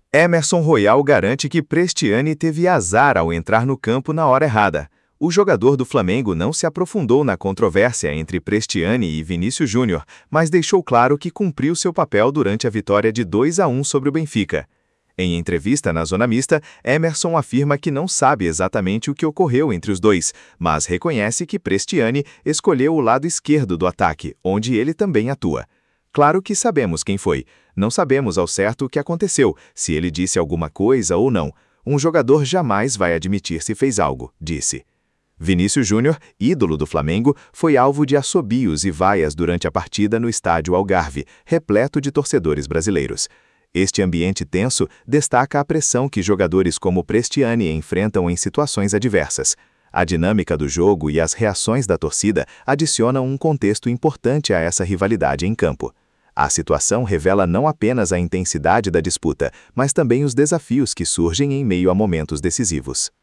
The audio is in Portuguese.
Emerson Royal garante que Prestiani teve azar ao entrar no campo na hora errada. O jogador do Flamengo não se aprofundou na controvérsia entre Prestiani e Vinícius Júnior, mas deixou claro que cumpriu seu papel durante a vitória de 2-1 sobre o Benfica. Em entrevista na Zona Mista, Emerson afirma que não sabe exatamente o que ocorreu entre os dois, mas reconhece que Prestiani escolheu o lado esquerdo do ataque, onde ele também atua. Claro que sabemos quem foi. Não sabemos ao certo o que aconteceu, se ele disse alguma coisa ou não. Um jogador jamais vai admitir se fez algo, disse. Vinícius Júnior, ídolo do Flamengo, foi alvo de assobios e vaias durante a partida no estádio Algarve, repleto de torcedores brasileiros. Este ambiente tenso destaca a pressão que jogadores como Prestiani enfrentam em situações adversas. A dinâmica do jogo e as reações da torcida adicionam um contexto importante a essa rivalidade em campo. A situação revela não apenas a intensidade da disputa, mas também os desafios que surgem em meio a momentos decisivos.